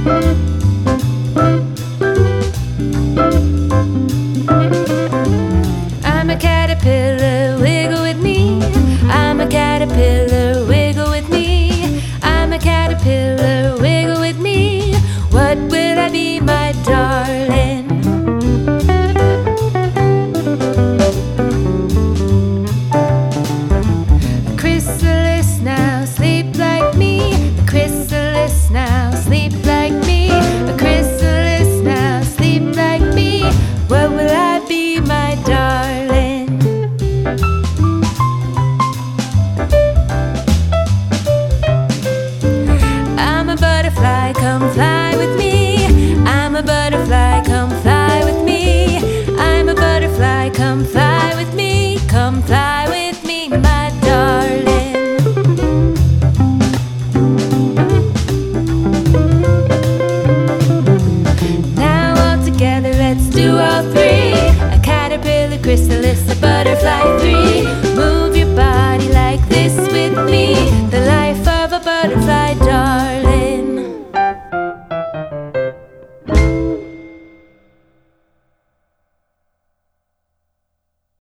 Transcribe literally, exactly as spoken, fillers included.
I'm a caterpillar, wiggle with me. I'm a caterpillar, wiggle with me. I'm a caterpillar, wiggle with me. What will I be, my darling? The chrysalis now, sleep like me. The chrysalis now, sleep like me. The chrysalis now, sleep like me. What will I be, my darling? I'm a butterfly, come fly with me. I'm a butterfly, come fly with me. I'm a butterfly, come fly with me. Come fly with me, my darling. Now all together, let's do all three. A caterpillar, chrysalis, a butterfly, three. Move your body like this with me. The life